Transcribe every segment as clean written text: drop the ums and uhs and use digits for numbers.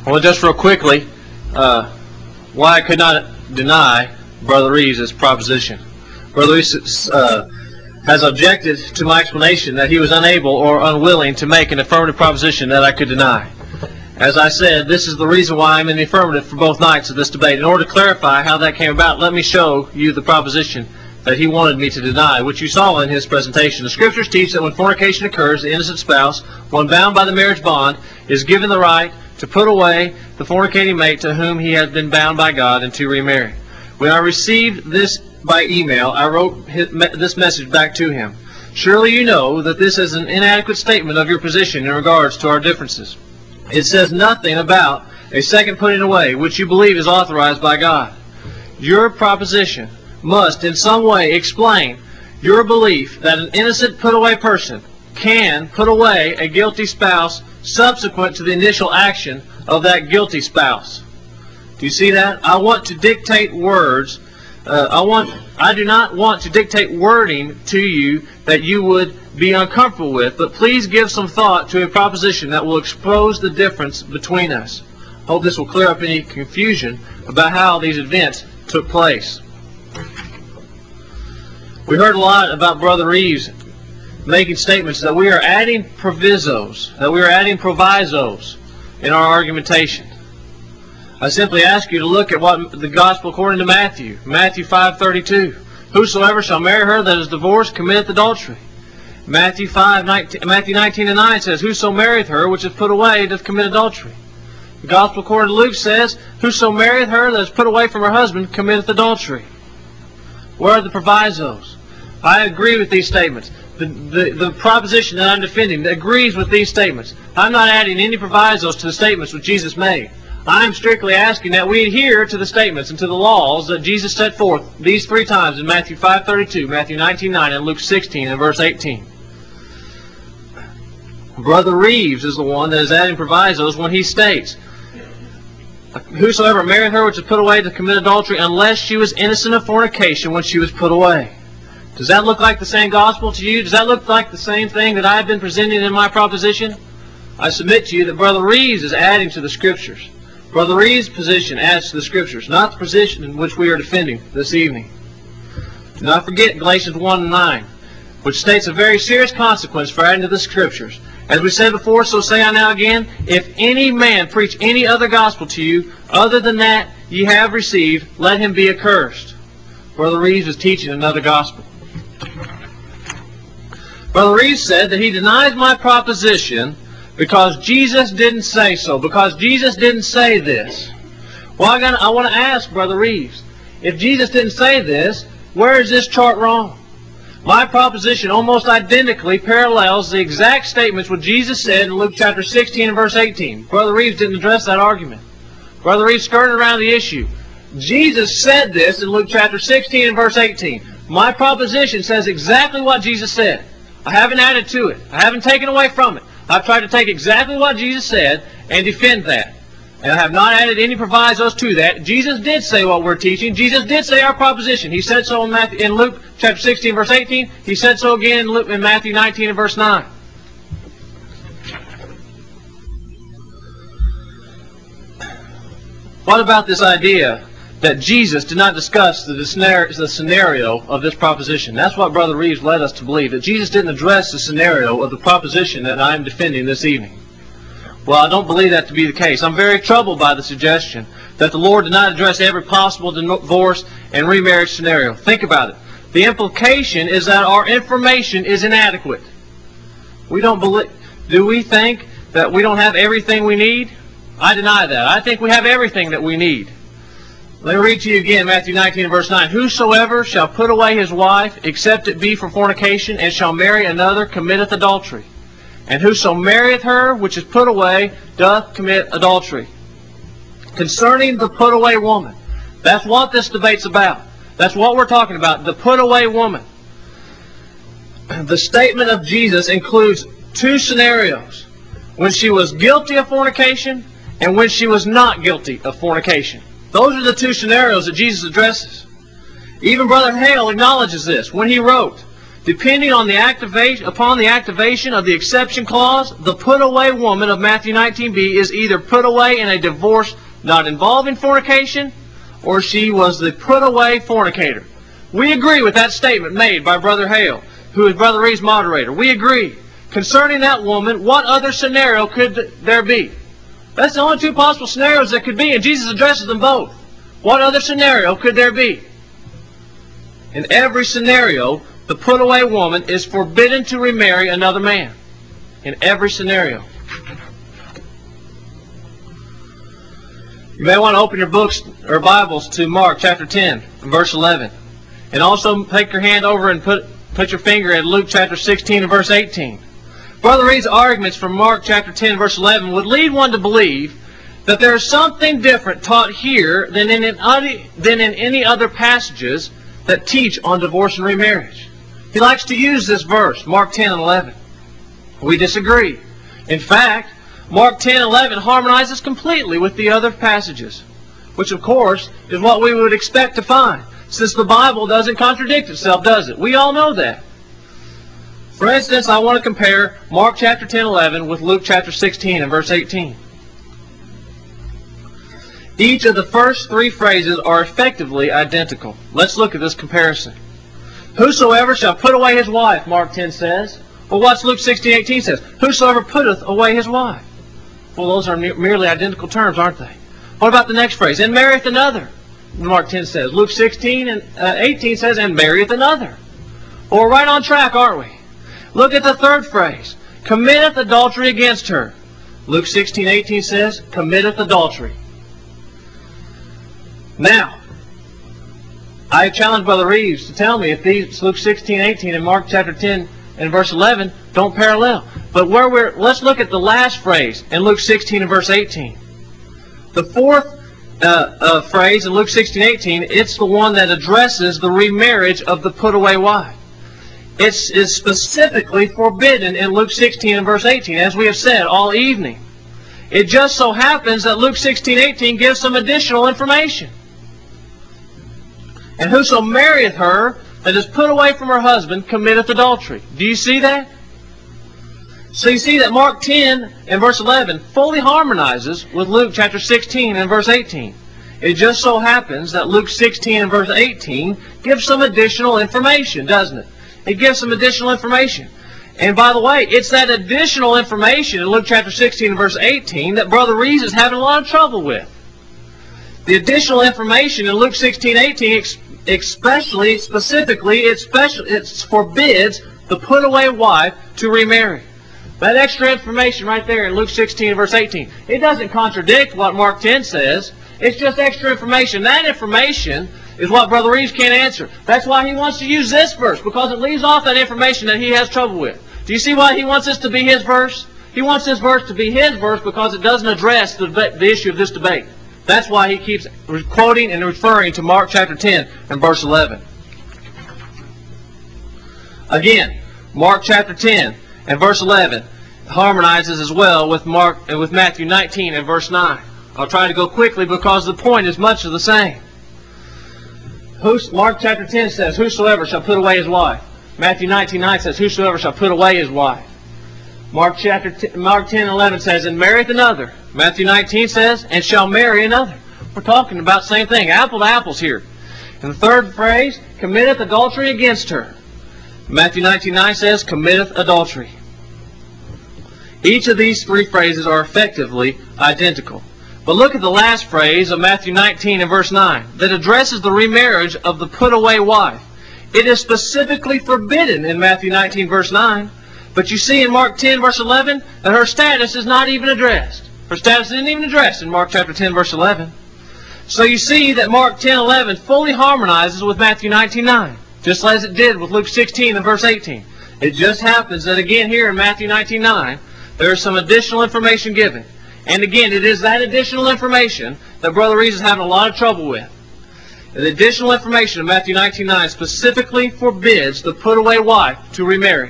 Well, just real quickly, why I could not deny Brother Reeves' proposition. Brother Reeves has objected to my explanation that he was unable or unwilling to make an affirmative proposition that I could deny. As I said, this is the reason why I'm in the affirmative for both nights of this debate. In order to clarify how that came about, let me show you the proposition that he wanted me to deny, which you saw in his presentation. The Scriptures teach that when fornication occurs, the innocent spouse, one bound by the marriage bond, is given the right to put away the fornicating mate to whom he has been bound by God and to remarry. When I received this by email, I wrote this message back to him. Surely you know that this is an inadequate statement of your position in regards to our differences. It says nothing about a second putting away, which you believe is authorized by God. Your proposition must in some way explain your belief that an innocent put-away person can put away a guilty spouse subsequent to the initial action of that guilty spouse. Do you see that? I want to dictate words. I do not want to dictate wording to you that you would be uncomfortable with, but please give some thought to a proposition that will expose the difference between us. I hope this will clear up any confusion about how these events took place. We heard a lot about Brother Reeves making statements that we are adding provisos, in our argumentation. I simply ask you to look at what the Gospel according to Matthew 5:32. Whosoever shall marry her that is divorced committeth adultery. Matthew 19:9 says, Whoso marrieth her which is put away doth commit adultery. The Gospel according to Luke says, Whoso marrieth her that is put away from her husband committeth adultery. Where are the provisos? I agree with these statements. The proposition that I'm defending agrees with these statements. I'm not adding any provisos to the statements which Jesus made. I'm strictly asking that we adhere to the statements and to the laws that Jesus set forth these three times in Matthew 5:32, Matthew 19:9, and Luke 16 and verse 18. Brother Reeves is the one that is adding provisos when he states, Whosoever married her which is put away to commit adultery unless she was innocent of fornication when she was put away. Does that look like the same gospel to you? Does that look like the same thing that I've been presenting in my proposition? I submit to you that Brother Reeves is adding to the Scriptures. Brother Reeves' position adds to the Scriptures, not the position in which we are defending this evening. Do not forget Galatians 1:9, which states a very serious consequence for adding to the Scriptures. As we said before, so say I now again, if any man preach any other gospel to you, other than that ye have received, let him be accursed. Brother Reeves is teaching another gospel. Brother Reeves said that he denies my proposition because Jesus didn't say so, because Jesus didn't say this. Well, I want to ask Brother Reeves, if Jesus didn't say this, where is this chart wrong? My proposition almost identically parallels the exact statements what Jesus said in Luke chapter 16 and verse 18. Brother Reeves didn't address that argument. Brother Reeves skirted around the issue. Jesus said this in Luke chapter 16 and verse 18. My proposition says exactly what Jesus said. I haven't added to it. I haven't taken away from it. I've tried to take exactly what Jesus said and defend that. And I have not added any provisos to that. Jesus did say what we're teaching. Jesus did say our proposition. He said so in Luke chapter 16 verse 18. He said so again in Matthew 19 and verse 9. What about this idea that Jesus did not discuss the scenario of this proposition? That's what Brother Reeves led us to believe, that Jesus didn't address the scenario of the proposition that I am defending this evening. Well, I don't believe that to be the case. I'm very troubled by the suggestion that the Lord did not address every possible divorce and remarriage scenario. Think about it. The implication is that our information is inadequate. We don't believe. Do we think that we don't have everything we need? I deny that. I think we have everything that we need. Let me read to you again Matthew 19 verse 9. Whosoever shall put away his wife, except it be for fornication, and shall marry another, committeth adultery. And whoso marrieth her which is put away doth commit adultery. Concerning the put away woman, that's what this debate's about. That's what we're talking about, the put away woman. The statement of Jesus includes two scenarios. When she was guilty of fornication and when she was not guilty of fornication. Those are the two scenarios that Jesus addresses. Even Brother Hale acknowledges this when he wrote, Depending on the activation of the exception clause, the put-away woman of Matthew 19b is either put away in a divorce not involving fornication, or she was the put-away fornicator. We agree with that statement made by Brother Hale, who is Brother Reed's moderator. We agree. Concerning that woman, what other scenario could there be? That's the only two possible scenarios that could be, and Jesus addresses them both. What other scenario could there be? In every scenario, the put-away woman is forbidden to remarry another man. In every scenario. You may want to open your books or Bibles to Mark chapter 10, verse 11. And also take your hand over and put your finger at Luke chapter 16 and verse 18. Brother Reed's arguments from Mark chapter 10, verse 11 would lead one to believe that there is something different taught here than in any other passages that teach on divorce and remarriage. He likes to use this verse, Mark 10 and 11. We disagree. In fact, Mark 10 and 11 harmonizes completely with the other passages, which of course is what we would expect to find, since the Bible doesn't contradict itself, does it? We all know that. For instance, I want to compare Mark chapter 10 and 11 with Luke chapter 16 and verse 18. Each of the first three phrases are effectively identical. Let's look at this comparison. Whosoever shall put away his wife, Mark 10 says. Well, what's Luke 16:18 says? Whosoever putteth away his wife. Well, those are merely identical terms, aren't they? What about the next phrase? And marrieth another, Mark 10 says. Luke 16 and 18 says, and marrieth another. Well, we're right on track, aren't we? Look at the third phrase. Committeth adultery against her. Luke 16:18 says, committeth adultery. Now, I challenge Brother Reeves to tell me if these Luke 16:18 and Mark chapter 10 and verse 11 don't parallel. But let's look at the last phrase in Luke 16 and verse 18. The fourth phrase in Luke 16:18, it's the one that addresses the remarriage of the put-away wife. It is specifically forbidden in Luke 16 and verse 18, as we have said all evening. It just so happens that Luke 16:18 gives some additional information. And whoso marrieth her that is put away from her husband committeth adultery. Do you see that? So you see that Mark 10 and verse 11 fully harmonizes with Luke chapter 16 and verse 18. It just so happens that Luke 16 and verse 18 gives some additional information, doesn't it? It gives some additional information. And by the way, it's that additional information in Luke chapter 16 and verse 18 that Brother Reeves is having a lot of trouble with. The additional information in Luke 16:18 specifically, it forbids the put-away wife to remarry. That extra information right there in Luke 16 and verse 18, it doesn't contradict what Mark 10 says. It's just extra information. That information is what Brother Reeves can't answer. That's why he wants to use this verse, because it leaves off that information that he has trouble with. Do you see why he wants this to be his verse? He wants this verse to be his verse because it doesn't address the issue of this debate. That's why he keeps quoting and referring to Mark chapter 10 and verse 11. Again, Mark chapter 10 and verse 11 harmonizes as well with Matthew 19 and verse 9. I'll try to go quickly because the point is much of the same. Mark chapter 10 says, whosoever shall put away his wife. Matthew 19:9 says, whosoever shall put away his wife. Mark 10 and 11 says, and marrieth another. Matthew 19 says, and shall marry another. We're talking about the same thing, apple to apples here. And the third phrase, committeth adultery against her. Matthew 19:9 says, committeth adultery. Each of these three phrases are effectively identical. But look at the last phrase of Matthew 19 and verse 9 that addresses the remarriage of the put-away wife. It is specifically forbidden in Matthew 19 verse 9. But you see in Mark 10 verse 11 that her status is not even addressed. Her status isn't even addressed in Mark chapter 10 verse 11. So you see that Mark 10:11 fully harmonizes with Matthew 19:9, just as it did with Luke 16 and verse 18. It just happens that again here in Matthew 19:9 there is some additional information given. And again, it is that additional information that Brother Reeves is having a lot of trouble with. The additional information in Matthew 19:9 specifically forbids the put-away wife to remarry.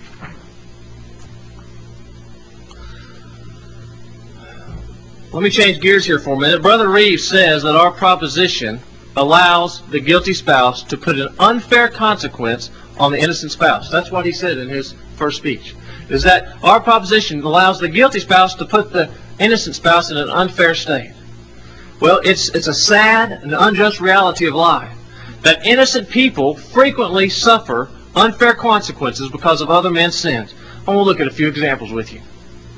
Let me change gears here for a minute. Brother Reeves says that our proposition allows the guilty spouse to put an unfair consequence on the innocent spouse. That's what he said in his first speech. Is that our proposition allows the guilty spouse to put the innocent spouse in an unfair state. Well, it's a sad and unjust reality of life that innocent people frequently suffer unfair consequences because of other men's sins. I want to look at a few examples with you.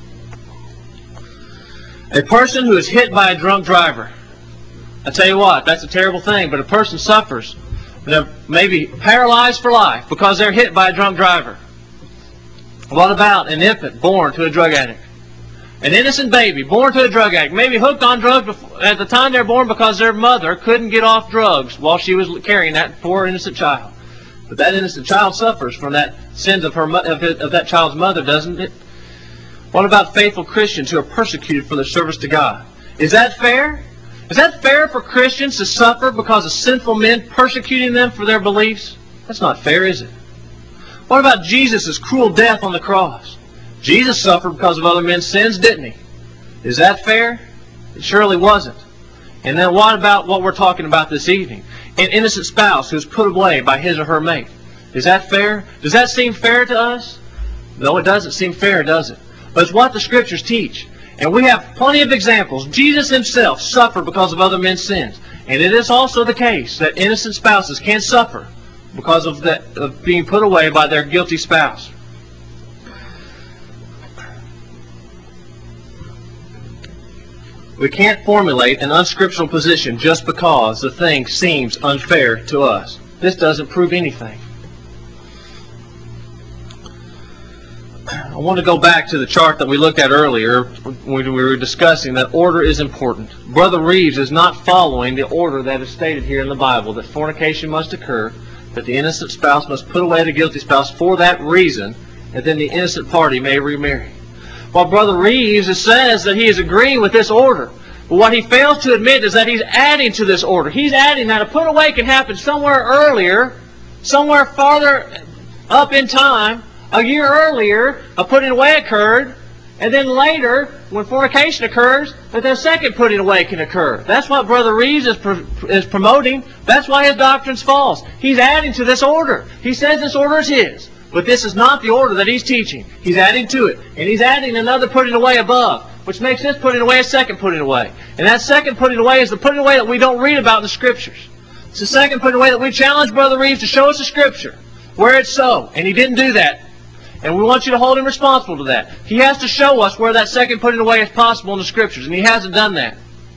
A person who is hit by a drunk driver. I tell you what, that's a terrible thing, but a person suffers. They're maybe paralyzed for life because they're hit by a drunk driver. What about an infant born to a drug addict? An innocent baby born to a drug addict, maybe hooked on drugs at the time they're born because their mother couldn't get off drugs while she was carrying that poor innocent child. But that innocent child suffers from that sins of that child's mother, doesn't it? What about faithful Christians who are persecuted for their service to God? Is that fair? Is that fair for Christians to suffer because of sinful men persecuting them for their beliefs? That's not fair, is it? What about Jesus' cruel death on the cross? Jesus suffered because of other men's sins, didn't he? Is that fair? It surely wasn't. And then what about what we're talking about this evening? An innocent spouse who's put away by his or her mate. Is that fair? Does that seem fair to us? No, it doesn't seem fair, does it? But it's what the Scriptures teach. And we have plenty of examples. Jesus himself suffered because of other men's sins. And it is also the case that innocent spouses can suffer because of being put away by their guilty spouse. We can't formulate an unscriptural position just because the thing seems unfair to us. This doesn't prove anything. I want to go back to the chart that we looked at earlier when we were discussing that order is important. Brother Reeves is not following the order that is stated here in the Bible, that fornication must occur, that the innocent spouse must put away the guilty spouse for that reason, and then the innocent party may remarry. While Brother Reeves says that he is agreeing with this order, but what he fails to admit is that he's adding to this order. He's adding that a put away can happen somewhere earlier, somewhere farther up in time. A year earlier, a putting away occurred, and then later, when fornication occurs, that the second putting away can occur. That's what Brother Reeves is promoting. That's why his doctrine's false. He's adding to this order. He says this order is his, but this is not the order that he's teaching. He's adding to it, and he's adding another putting away above, which makes this putting away a second putting away. And that second putting away is the putting away that we don't read about in the Scriptures. It's the second putting away that we challenge Brother Reeves to show us the Scripture, where it's so, and he didn't do that. And we want you to hold him responsible to that. He has to show us where that second putting away is possible in the Scriptures, and he hasn't done that.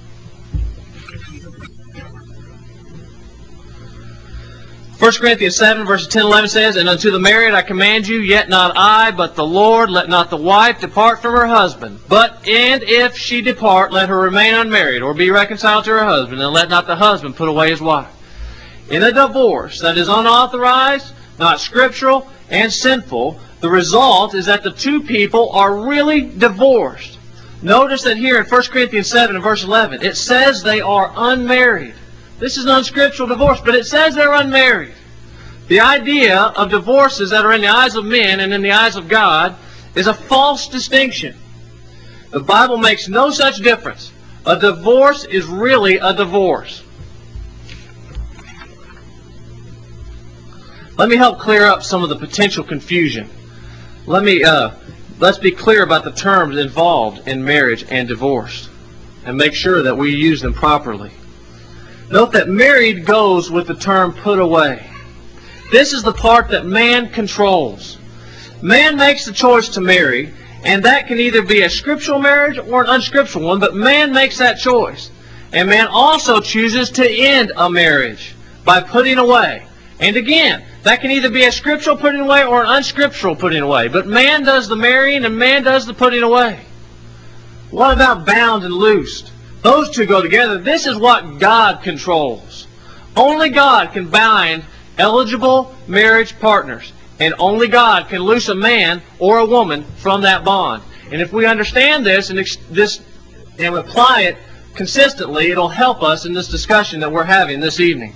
1 Corinthians 7, verses 10 and 11 says, "And unto the married I command you, yet not I, but the Lord, let not the wife depart from her husband. And if she depart, let her remain unmarried, or be reconciled to her husband, and let not the husband put away his wife." In a divorce that is unauthorized, not scriptural, and sinful, the result is that the two people are really divorced. Notice that here in 1 Corinthians 7 and verse 11, it says they are unmarried. This is an unscriptural divorce, but it says they're unmarried. The idea of divorces that are in the eyes of men and in the eyes of God is a false distinction. The Bible makes no such difference. A divorce is really a divorce. Let me help clear up some of the potential confusion. Let's be clear about the terms involved in marriage and divorce, and make sure that we use them properly. Note that married goes with the term put away. This is the part that man controls. Man makes the choice to marry, and that can either be a scriptural marriage or an unscriptural one, but man makes that choice. And man also chooses to end a marriage by putting away. And again, that can either be a scriptural putting away or an unscriptural putting away. But man does the marrying and man does the putting away. What about bound and loosed? Those two go together. This is what God controls. Only God can bind eligible marriage partners. And only God can loose a man or a woman from that bond. And if we understand this and apply it consistently, it'll help us in this discussion that we're having this evening.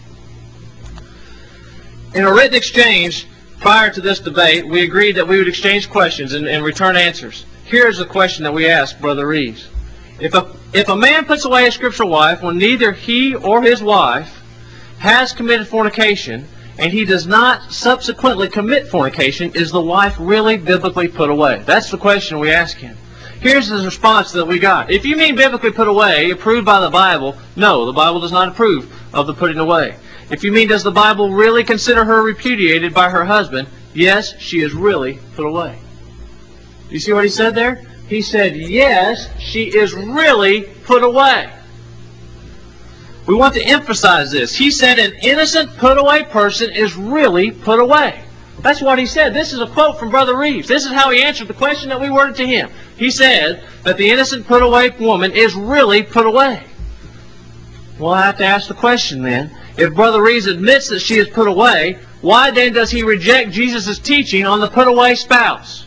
In a written exchange, prior to this debate, we agreed that we would exchange questions and return answers. Here's a question that we asked Brother Reeves. If a man puts away a scriptural wife when neither he or his wife has committed fornication, and he does not subsequently commit fornication, is the wife really biblically put away? That's the question we ask him. Here's the response that we got. If you mean biblically put away, approved by the Bible, no, the Bible does not approve of the putting away. If you mean, does the Bible really consider her repudiated by her husband? Yes, she is really put away. You see what he said there? He said, yes, she is really put away. We want to emphasize this. He said an innocent put away person is really put away. That's what he said. This is a quote from Brother Reeves. This is how he answered the question that we worded to him. He said that the innocent put away woman is really put away. Well, I have to ask the question then. If Brother Reeves admits that she is put away, why then does he reject Jesus' teaching on the put away spouse?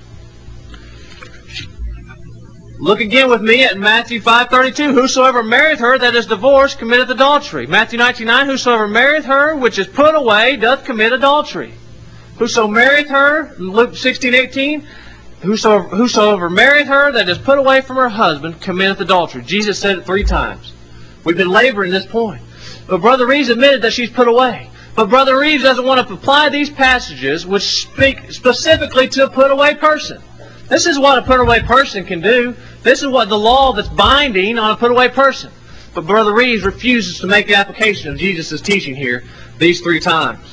Look again with me at Matthew 5:32. Whosoever marrieth her that is divorced committeth adultery. Matthew 19:9. Whosoever marrieth her which is put away doth commit adultery. Whoso marrieth her, Luke 16:18. Whosoever marrieth her that is put away from her husband committeth adultery. Jesus said it 3 times. We've been laboring this point. But Brother Reeves admitted that she's put away. But Brother Reeves doesn't want to apply these passages which speak specifically to a put away person. This is what a put away person can do. This is what the law that's binding on a put away person. But Brother Reeves refuses to make the application of Jesus' teaching here these 3 times.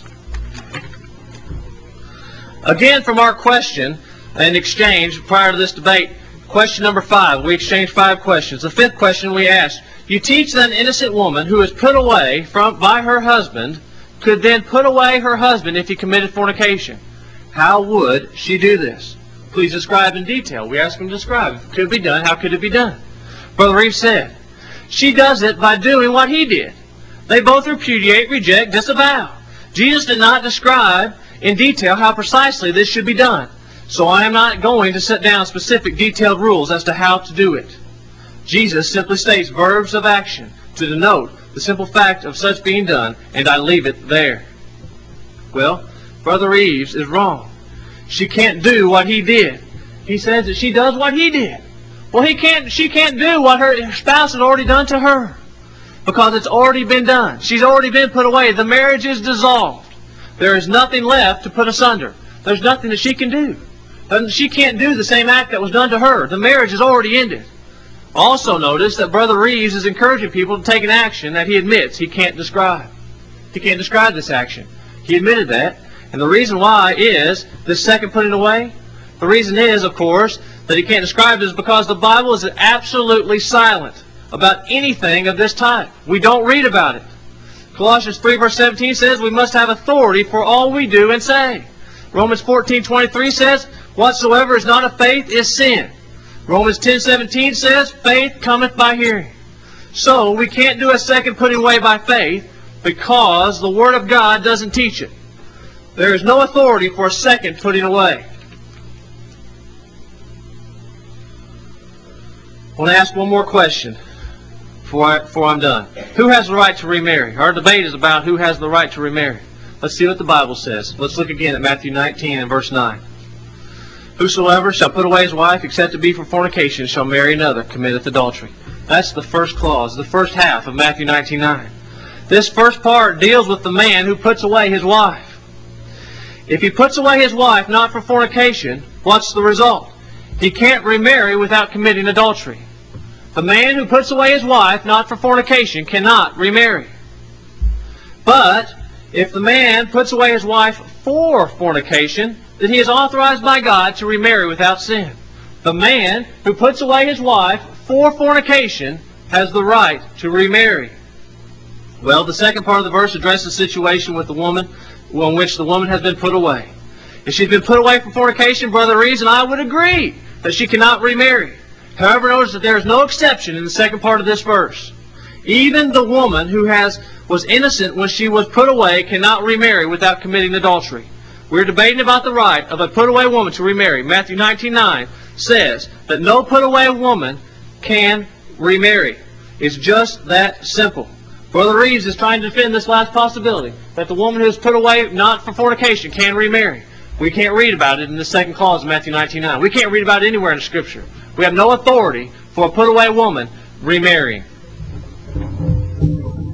Again, from our question and exchange prior to this debate, question number 5. We exchanged 5 questions. The 5th question we asked, you teach that an innocent woman who is put away by her husband could then put away her husband if he committed fornication. How would she do this? Please describe in detail. We asked him to describe. Could it be done? How could it be done? Brother Reeves said, she does it by doing what he did. They both repudiate, reject, disavow. Jesus did not describe in detail how precisely this should be done. So I am not going to set down specific detailed rules as to how to do it. Jesus simply states verbs of action to denote the simple fact of such being done, and I leave it there. Well, Brother Reeves is wrong. She can't do what he did. He says that she does what he did. Well, she can't do what her spouse has already done to her, because it's already been done. She's already been put away. The marriage is dissolved. There is nothing left to put asunder. There's nothing that she can do. She can't do the same act that was done to her. The marriage is already ended. Also notice that Brother Reeves is encouraging people to take an action that he admits he can't describe. He can't describe this action. He admitted that. And the reason why is this second putting away. The reason is, of course, that he can't describe it is because the Bible is absolutely silent about anything of this type. We don't read about it. Colossians 3 verse 17 says we must have authority for all we do and say. Romans 14:23 says, whatsoever is not of faith is sin. Romans 10:17 says, faith cometh by hearing. So we can't do a second putting away by faith because the Word of God doesn't teach it. There is no authority for a second putting away. I want to ask one more question before I'm done. Who has the right to remarry? Our debate is about who has the right to remarry. Let's see what the Bible says. Let's look again at Matthew 19 and verse 9. Whosoever shall put away his wife, except it be for fornication, shall marry another, committeth adultery. That's the first clause, the first half of Matthew 19:9. This first part deals with the man who puts away his wife. If he puts away his wife not for fornication, what's the result? He can't remarry without committing adultery. The man who puts away his wife not for fornication cannot remarry. But if the man puts away his wife for fornication, then he is authorized by God to remarry without sin. The man who puts away his wife for fornication has the right to remarry. Well, the second part of the verse addresses the situation with the woman in which the woman has been put away. If she's been put away for fornication, Brother Reeves and I would agree that she cannot remarry. However, notice that there is no exception in the second part of this verse. Even the woman who was innocent when she was put away cannot remarry without committing adultery. We're debating about the right of a put-away woman to remarry. Matthew 19:9 says that no put-away woman can remarry. It's just that simple. Brother Reeves is trying to defend this last possibility, that the woman who is put away not for fornication can remarry. We can't read about it in the second clause of Matthew 19:9. We can't read about it anywhere in the Scripture. We have no authority for a put-away woman remarrying.